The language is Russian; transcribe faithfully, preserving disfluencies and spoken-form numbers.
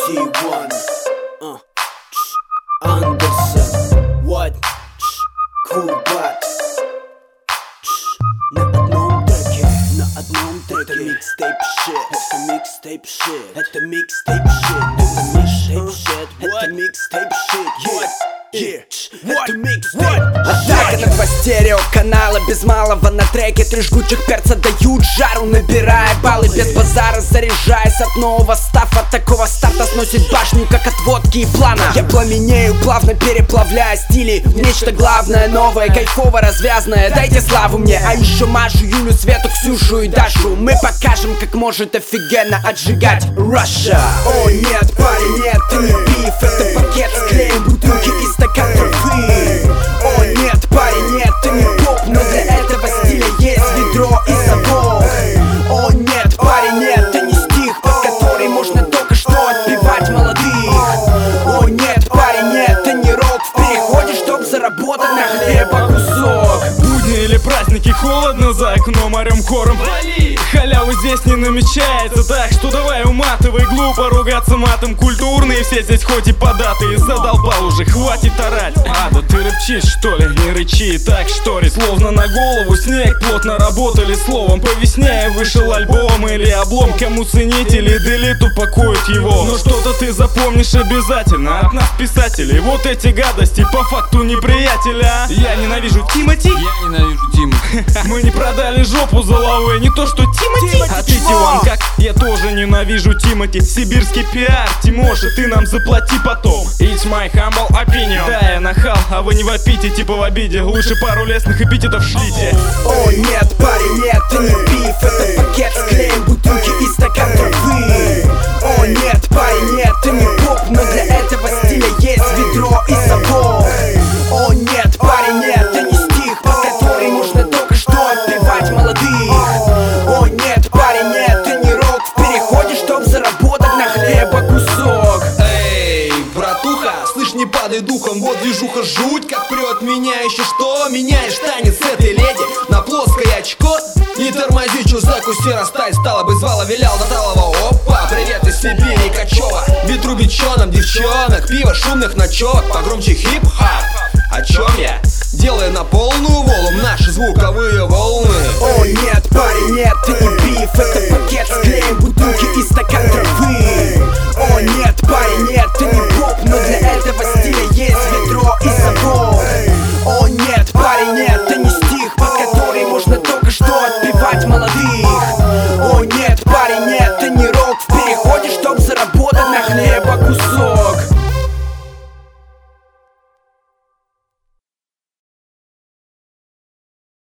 си один uh. Андерсон, what? Курбат. На одном треке, на одном треке. Это микстейп shit, это микстейп shit, это микстейп shit, это микстейп shit, это микстейп shit, yeah. Yeah. Это микстейп. Атака на два стереоканала, без малого на треке. Три жгучих перца дают жару, набирая баллы. Без базара заряжаясь от нового стафа. Такого старта сносит башню, как от водки и плана. Я пламенею, плавно переплавляя стили в нечто главное, новое, кайфово развязное. Дайте славу мне, а еще Машу, Юлю, Свету, Ксюшу и Дашу. Мы покажем, как может офигенно отжигать Russia. О нет, парень, нет, ты не биф. Это пакет с клеем, бутылки и стакан травы. О нет, парень, нет, ты не поп, но для этого стиля есть ведро и совок. О нет, парень, нет, ты не стих, под который можно только что отпевать молодых. О нет, парень, нет, ты не рок в переходе, чтоб заработать на хлеба кусок. Будни или праздники, холодно за окном, морем хором вали. Халявы здесь не намечается, так что давай уматывай. Глупо ругаться матом, культурные все здесь хоть и податые. Задолбал уже, хватит орать. А, да ты рычишь, что ли? Не рычи, так шторит. Словно на голову снег, плотно работали словом. По весне вышел альбом или облом. Кому ценители делит упакуют его. Но что-то ты запомнишь обязательно от нас, писателей. Вот эти гадости по факту неприятеля. Я ненавижу Тимати. Я ненавижу Тиму. Мы не продали жопу за лавы, не то что Тимати. А ты Тиван как? Я тоже ненавижу Тимати. Сибирский пиар, Тимоша, ты нам заплати потом. It's my humble opinion. Да, я нахал, а вы не вопите, типа в обиде. Лучше пару лестных эпитетов шлите. О нет, парень, нет, ты не биф. Это пакет с клеем, бутылки и стакан травы. О нет, парень, нет, ты не поп, но для этого стиля есть ведро и совок. О нет, парень, нет, ты не стих, под который можно только что отпевать молодых. О нет, парень, нет, ты не рок в переходе, чтоб заработать на хлеба кусок. Эй, братуха, слышь, не падай духом. Вот движуха жуть, как прет меня еще что. Меняешь танец этой леди на плоское очко. Не тормози, чё закуси, растай. Стала бы звала, вилял до талого. Опа, привет из Сибири, Качева. Ветру бичоном, девчонок, пиво, шумных ночевок. Погромче хип-хап. О чем я? Делаю на полную волну наши звуковые волны. О нет, парень, нет, ты не биф. Это пакет с клеем,